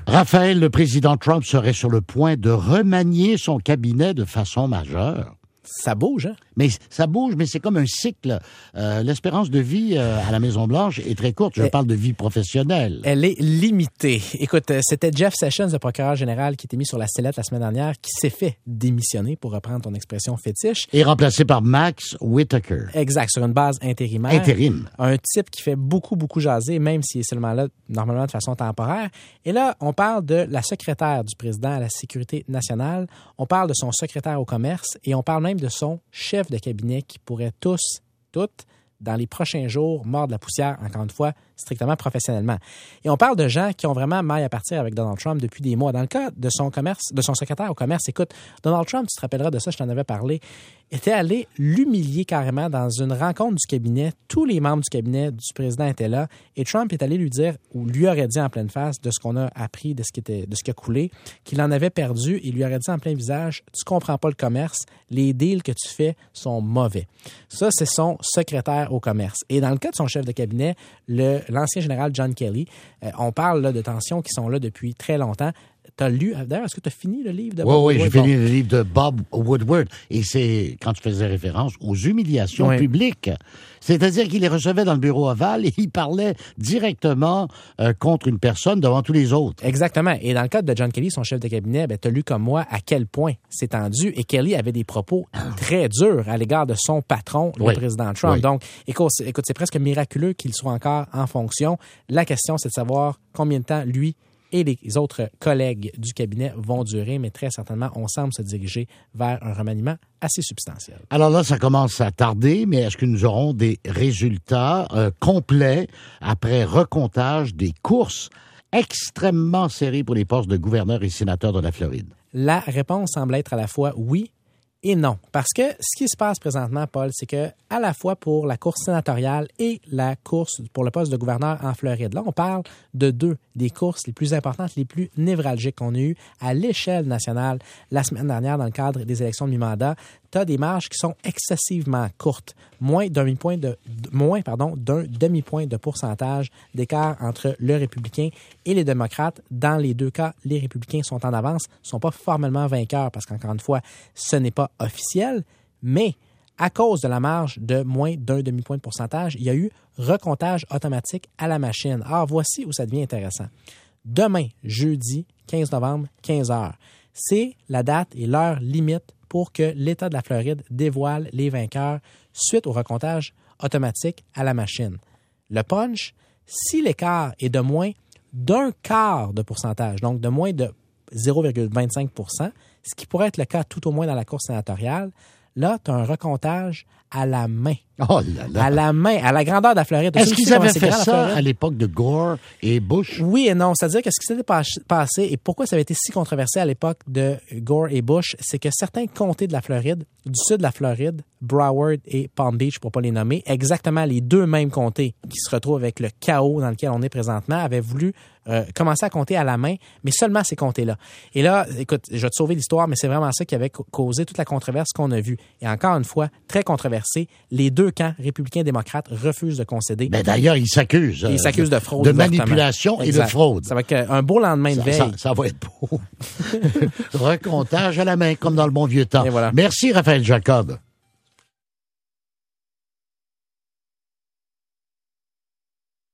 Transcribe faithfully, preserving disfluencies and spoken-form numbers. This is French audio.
Raphaël, le président Trump serait sur le point de remanier son cabinet de façon majeure. Ça bouge, hein? Mais ça bouge, mais c'est comme un cycle. Euh, l'espérance de vie euh, à la Maison-Blanche est très courte. Je elle, parle de vie professionnelle. Elle est limitée. Écoute, c'était Jeff Sessions, le procureur général, qui était mis sur la sellette la semaine dernière, qui s'est fait démissionner, pour reprendre ton expression fétiche. Et remplacé par Max Whitaker. Exact, sur une base intérimaire. Intérim. Un type qui fait beaucoup, beaucoup jaser, même s'il est seulement là, normalement, de façon temporaire. Et là, on parle de la secrétaire du président à la Sécurité nationale, on parle de son secrétaire au commerce et on parle même de son chef de cabinet qui pourraient tous, toutes, dans les prochains jours, mordre la poussière, encore une fois, strictement professionnellement. Et on parle de gens qui ont vraiment maille à partir avec Donald Trump depuis des mois. Dans le cas de son commerce, de son secrétaire au commerce, écoute, Donald Trump, tu te rappelleras de ça, je t'en avais parlé, était allé l'humilier carrément dans une rencontre du cabinet. Tous les membres du cabinet du président étaient là et Trump est allé lui dire, ou lui aurait dit en pleine face, de ce qu'on a appris, de ce qui était, de ce qui a coulé, qu'il en avait perdu. Il lui aurait dit en plein visage, tu comprends pas le commerce, les deals que tu fais sont mauvais. Ça, c'est son secrétaire au commerce. Et dans le cas de son chef de cabinet, le, l'ancien général John Kelly, euh, on parle là, de tensions qui sont là depuis très longtemps. T'as lu, d'ailleurs, est-ce que tu as fini le livre de Bob Woodward? Oui, oui, j'ai bon. fini le livre de Bob Woodward. Et c'est quand tu faisais référence aux humiliations oui. publiques. C'est-à-dire qu'il les recevait dans le bureau ovale et il parlait directement euh, contre une personne devant tous les autres. Exactement. Et dans le cas de John Kelly, son chef de cabinet, ben, tu as lu comme moi à quel point c'est tendu. Et Kelly avait des propos très durs à l'égard de son patron, oui. le président Trump. Oui. Donc, écoute, écoute, c'est presque miraculeux qu'il soit encore en fonction. La question, c'est de savoir combien de temps lui et les autres collègues du cabinet vont durer, mais très certainement, on semble se diriger vers un remaniement assez substantiel. Alors là, ça commence à tarder, mais est-ce que nous aurons des résultats euh, complets après recomptage des courses extrêmement serrées pour les postes de gouverneur et sénateur de la Floride? La réponse semble être à la fois oui et non. Parce que ce qui se passe présentement, Paul, c'est que à la fois pour la course sénatoriale et la course pour le poste de gouverneur en Floride, là, on parle de deux des courses les plus importantes, les plus névralgiques qu'on a eues à l'échelle nationale la semaine dernière dans le cadre des élections de mi-mandat. Tu as des marges qui sont excessivement courtes. Moins d'un demi-point de, moins, pardon, d'un demi-point de pourcentage d'écart entre le républicain et les démocrates. Dans les deux cas, les républicains sont en avance, ne sont pas formellement vainqueurs parce qu'encore une fois, ce n'est pas officiel, mais à cause de la marge de moins d'un demi-point de pourcentage, il y a eu recomptage automatique à la machine. Alors, voici où ça devient intéressant. Demain, jeudi, quinze novembre, quinze heures, c'est la date et l'heure limite pour que l'État de la Floride dévoile les vainqueurs suite au recomptage automatique à la machine. Le punch, si l'écart est de moins d'un quart de pourcentage, donc de moins de zéro virgule vingt-cinq pour cent, ce qui pourrait être le cas tout au moins dans la course sénatoriale, là, tu as un recomptage à la main. Oh là là! À la main, à la grandeur de la Floride. Est-ce qu'ils avaient fait ça à l'époque de Gore et Bush? Oui et non. C'est-à-dire que ce qui s'était passé et pourquoi ça avait été si controversé à l'époque de Gore et Bush, c'est que certains comtés de la Floride, du sud de la Floride, Broward et Palm Beach, pour ne pas les nommer, exactement les deux mêmes comtés qui se retrouvent avec le chaos dans lequel on est présentement, avaient voulu euh, commencer à compter à la main, mais seulement ces comtés-là. Et là, écoute, je vais te sauver l'histoire, mais c'est vraiment ça qui avait causé toute la controverse qu'on a vue. Et encore une fois, très controversé, les deux camps républicains et démocrates refusent de concéder. Ben d'ailleurs, ils s'accusent. Ils s'accusent de fraude. De manipulation et exact. de fraude. Ça va être un beau lendemain de ça, veille. Ça, ça va être beau. Recomptage à la main, comme dans le bon vieux temps. Et voilà. Merci, Raphaël Jacob.